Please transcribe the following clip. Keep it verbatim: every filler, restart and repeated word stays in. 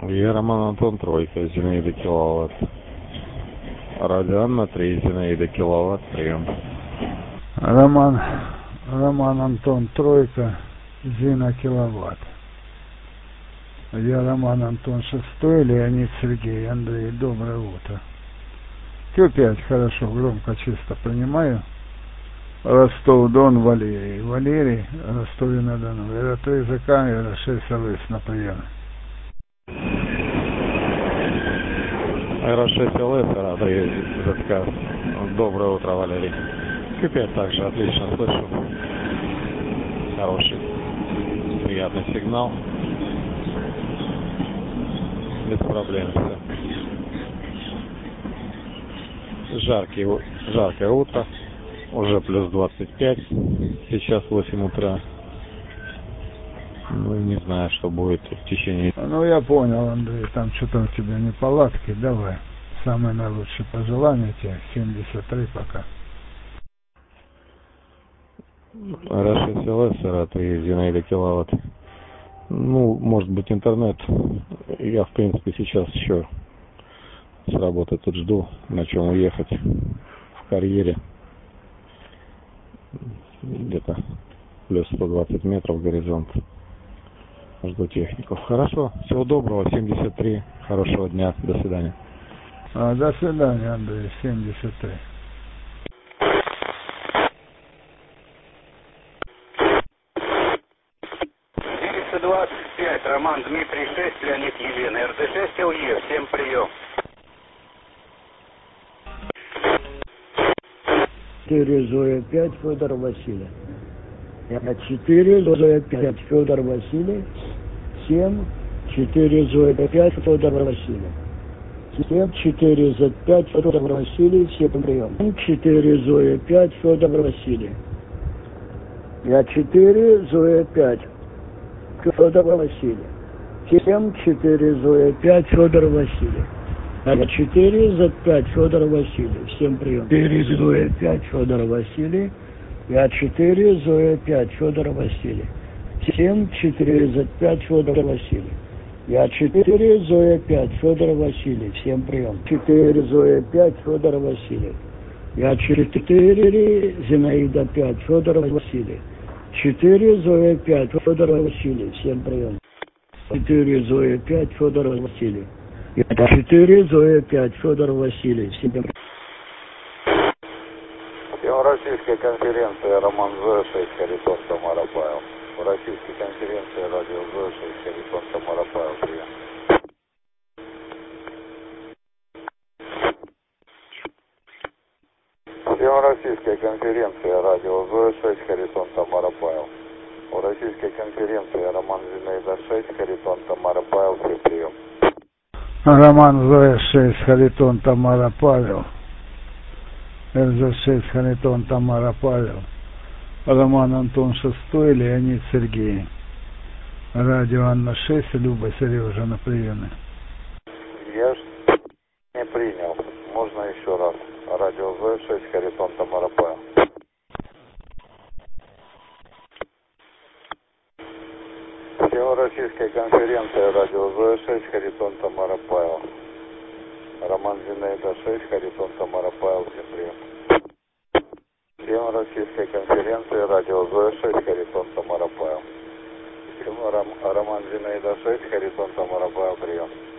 Я Роман Антон, тройка, Зинаида киловатт. Радио Анна, три, Зинаида киловатт, прием. Роман, Роман Антон, тройка, Зина киловатт. Я Роман Антон, шестой, Леонид Сергей, Андрей, доброе утро. Q пять, хорошо, громко, чисто понимаю. Ростов-Дон, Валерий. Валерий, Ростове-на-Дону. эр три ЗК, эр шесть ЛС на приеме. эр шесть ЛС, эр три ЗК. Доброе утро, Валерий. Q пять также отлично слышу. Хороший, приятный сигнал. Без проблем все. Жаркий, жаркое утро. Уже плюс двадцать пять. Сейчас восемь утра. Ну, не знаю, что будет в течение... Ну, я понял, Андрей, там что-то у тебя неполадки. Давай. Самые наилучшие пожелания тебе. семьдесят три пока. эр шесть ЛС, эр три, Зинаида киловатт. Ну, может быть, интернет. Я, в принципе, сейчас еще с работы тут жду, на чем уехать в карьере. Где-то плюс сто двадцать метров горизонт. Жду техников. Хорошо, всего доброго, семьдесят три. Хорошего дня, до свидания. А, до свидания, Андрей, семьдесят три. девятьсот двадцать пять, Роман Дмитрий шесть, Леонид Елена, эр дэ шесть ЛЕ, всем прием. четыре Зоя пять, Федор Василий. четыре Зоя пять, Федор Василий. семь четыре Зоя пять, Федор Василий. семь четыре Зоя пять, Федор Василий, всем прием. четыре Зоя пять, Федор Василий. Я четыре Зоя пять, Федор Василий. семь четыре Зоя пять, Федор Василий. Это четыре зет пять, Федор Василий. Всем прием. четыре Зоя пять, Федор Василий. Я четыре Зоя пять, Федор Василий. семь четыре зет пять, Федор Василий. Я четыре Зоя пять, Федор Василий. Всем прием. четыре Зоя пять, Федор Василий. Я четыре Зинаида пять, Федор Василий. четыре Зоя пять, Федор Василий. Всем прием. четыре Зоя пять, Федор Василий. Это четыре Зоя пять, Федор Василий. Всем Российская конференция Роман Зоя шесть, Харитон Тамара Павел. В российской конференции радио Зоя шесть, Харитон Тамара Павел. Прием. Всем российская конференция радио Зоя шесть, Харитон Тамара Павел. В российской конференции Роман Зинаида шесть, Харитон Тамара Павел. Все, прием. Роман Зоя шесть, Харитон Тамара Павел. эр зэ шесть, Харитон Тамара Павел. Роман Антон шестой, Леонид Сергей. Радио Анна шесть, Люба Сережа на приеме. Я ж не принял. Можно еще раз. Радио Зоя шесть, Харитон Тамара Павел. Всероссийская конференция радио Зоя шесть, Харитон Тамара Павел. Роман Зинаида шесть, Харитон Тамара Павел. Всем прием. Всероссийская конференция радио Зоя шесть, Харитон Тамара Павел. Роман Зинаида шесть, Харитон Тамара Павел. Прием.